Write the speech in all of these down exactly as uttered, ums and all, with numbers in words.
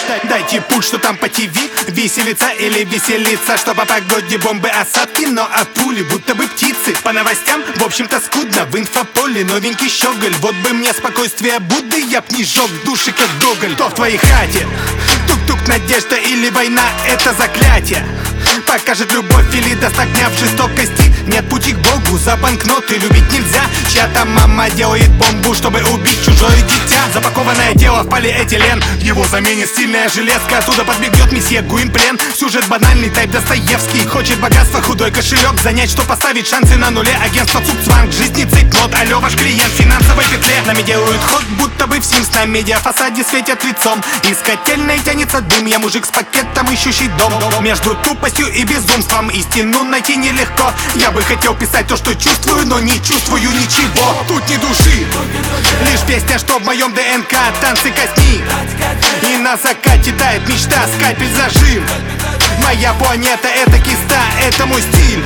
Дайте путь, что там по ТВ, веселиться или веселиться, что по погоде бомбы, осадки, но а пули будто бы птицы. По новостям, в общем-то, скудно, в инфополе новенький щеголь. Вот бы мне спокойствие Будды, я б не жег в душе, как Гоголь. Кто в твоей хате? Тук-тук, надежда или война, это заклятие. Покажет любовь или даст огня в жестокости. Нет пути к Богу, за банкноты любить нельзя. Чья-то мама делает бомбу, чтобы убить чужое дитя. Запакованное тело в полиэтилен, его заменит стильная железка. Оттуда подбегет месье Гуимплен. Сюжет банальный, тайп Достоевский. Хочет богатства, худой кошелек занять, что поставить шансы на нуле. Агентство Цуцванг, жизни цейтнот. Алло, ваш клиент в финансовой петле. Нами делают ход, будто бы в Симс. На медиафасаде светят лицом. Из котельной тянется дым. Я мужик с пакетом, ищущий дом. Между тупостью и безумством истину найти нелегко. Я бы хотел писать то, что чувствую, но не чувствую ничего. Тут ни души, лишь песня, что в моем ДНК. Танцы кости, и на закате тает мечта. Скальпель зажим. Моя планета это киста, это мой стиль.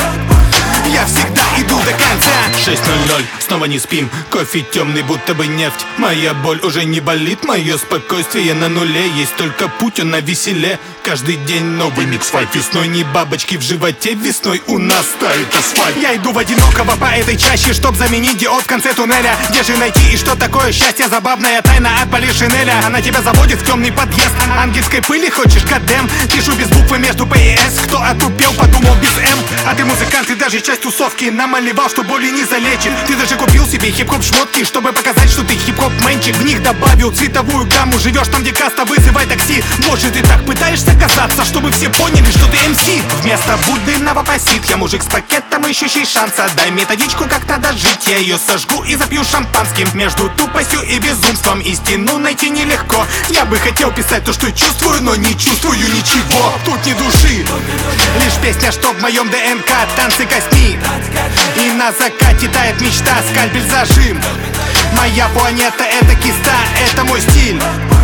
Я всегда иду до конца. Шесть ноль ноль, снова не спим. Кофе темный, будто бы нефть. Моя боль уже не болит, мое спокойствие на нуле. Есть только путь, он на веселе. Каждый день новый микс-файт. Весной не бабочки в животе, весной у нас тает асфальт. Я иду в одинокого по этой чаще, чтоб заменить диод в конце туннеля. Где же найти и что такое счастье? Забавная тайна от Поли Шинеля. Она тебя заводит в темный подъезд. Ангельской пыли хочешь кадем? Пишу без буквы между П и С. Кто отупел, подумал без М. А ты музыкант, ты даже часть тусовки. Намалевал, что боли не залечит. Ты даже купил себе хип-хоп шмотки, чтобы показать, что ты хип-хоп мэнчик. В них добавил цветовую гамму. Живешь там, где каста, вызывай такси. Может, ты так пытаешься казаться, чтобы все поняли, что ты эм си. Вместо Будды новопосит. Я мужик с пакетом, ищущий шанса. Дай методичку, как надо жить. Я ее сожгу и запью шампанским. Между тупостью и безумством истину найти нелегко. Я бы хотел писать то, что чувствую, но не чувствую ничего. Тут ни души, лишь песня, что в моем ДНК. Танцы костьми, и на закате тает мечта. Скальпель зажим. Моя планета это киста, это мой стиль.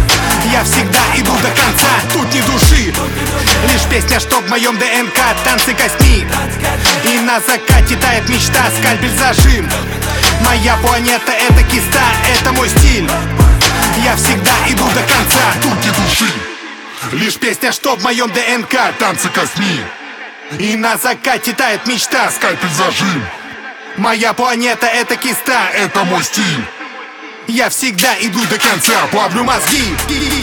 Я всегда иду до конца. Тут ни души, лишь песня, что в моем ДНК. Танцы костьми, и на закате тает мечта. Скальпель зажим. Моя планета это киста, это мой стиль. Я всегда иду до конца. Тут ни души, лишь песня, что в моем ДНК. танцы косми, и на закате тает мечта. скальпель зажим. Моя планета это киста, Это мой стиль. я всегда иду до конца. Плавлю мозги.